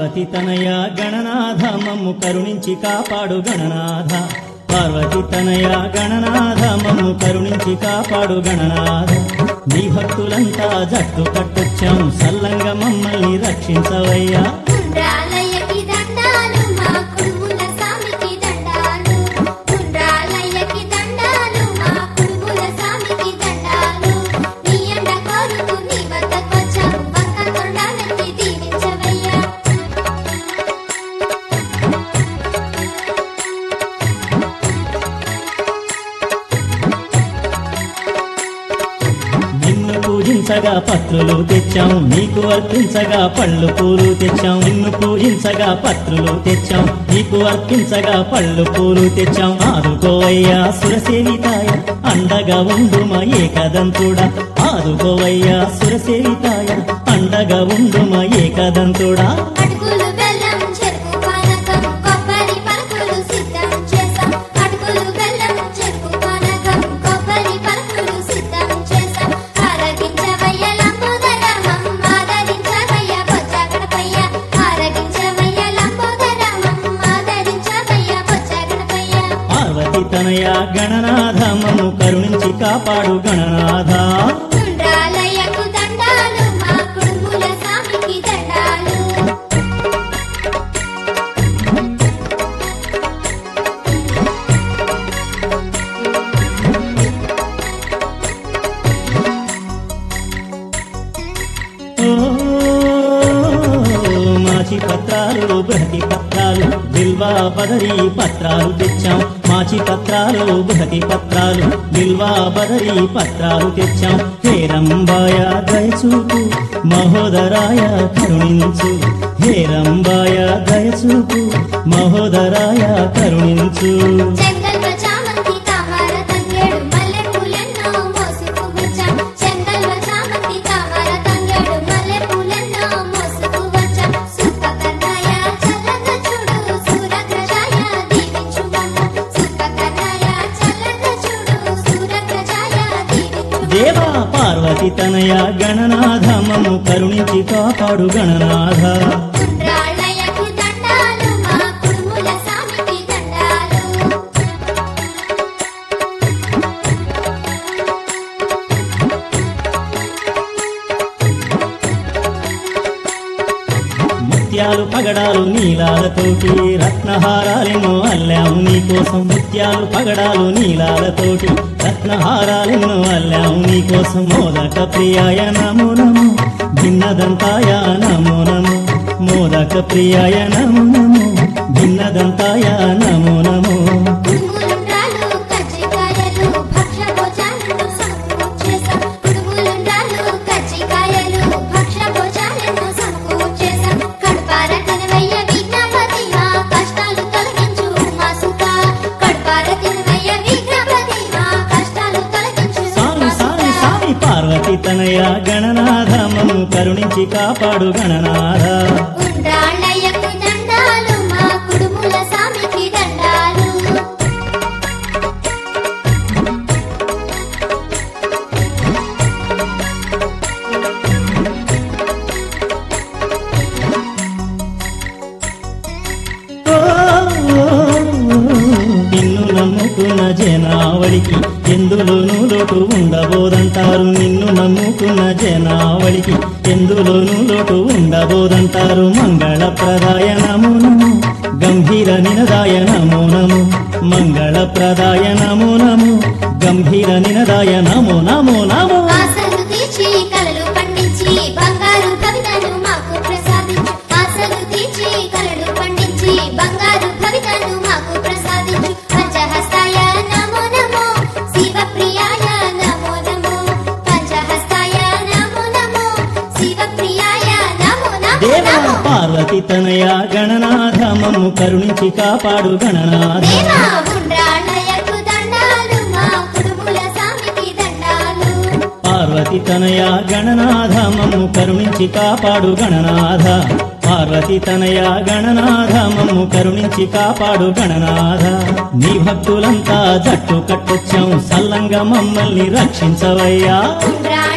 పార్వతి తనయ గణనాథ మమ్ము కరుణించి కాపాడు గణనాథ పార్వతి తనయ గణనాథ మమ్ము కరుణించి కాపాడు గణనాథ నీ భక్తులంతా జట్టు కట్టొచ్చాం సల్లంగా మమ్మల్ని రక్షించవయ్యా పూజించగా పత్రులు తెచ్చాం నీకు అర్పించగా పళ్ళు పూలు తెచ్చాం నిన్ను పూజించగా పత్రులు తెచ్చాం నీకు అర్పించగా పళ్ళు పూలు తెచ్చాం ఆదుకోవయ్యా సురసేవితాయ అండగా ఉండుమ ఏకదంతుడా ఆదుకోవయ్యా సురసేవితాయ అండగా ఉండుమ ఏకదంతుడా తనయ గణనాథ మమ్ము కరుణించి కాపాడు గణనాథ మాచి పత్రాలు బృహతి పత్రాలు బిల్వా బదరీ పత్రాలు తెచ్చాం మాచి పత్రాలు బృహతి పత్రాలు బిల్వా బదరీ పత్రాలు తెచ్చాం హేరంబాయ దయచూపు మహోదరాయ కరుణించు హేరంబాయ దయచూపు మహోదరాయ కరుణించు దేవా పార్వతి తనయ గణనాథ మమ్ము కరుణించి కాపాడు గణనాథ ముత్యాలు పగడాలు నీలాలతోటి రత్నహారాలెన్నో అల్లాము నీకోసం ముత్యాలు పగడాలు నీలాలతోటి రత్నహారాలెన్నో అల్లాము నీకోసం మోదక ప్రియాయ నమో నమో భిన్నదంతాయ నమో నమో మోదక ప్రియాయ నమో నమో భిన్నదంతాయ నమో నమో పార్వతి తనయ గణనాథ మమ్ము కరుణించి కాపాడు గణనాథ నిన్ను నమ్ముకున్న జనావళికి ఎందులోనూ లోటు ఉండబోదంటారు నిన్ను నమ్ముకున్న జనావళికి ఎందులోనూ లోటు ఉండబోదంటారు మంగళప్రదాయ నమో నమో గంభీర నినదాయ నమో నమో మంగళప్రదాయ నమో నమో గంభీర నినదాయ నమో నమో నమో దేవా పార్వతి తనయ గణనాథ మమ్ము కరుణించి కాపాడు గణనాథ పార్వతి తనయ గణనాథ మమ్ము కరుణించి కాపాడు గణనాథ పార్వతి తనయ గణనాథ మమ్ము కరుణించి కాపాడు గణనాథ నీ భక్తులంతా జట్టు కట్టొచ్చాం సల్లంగా మమ్మల్ని రక్షించవయ్యా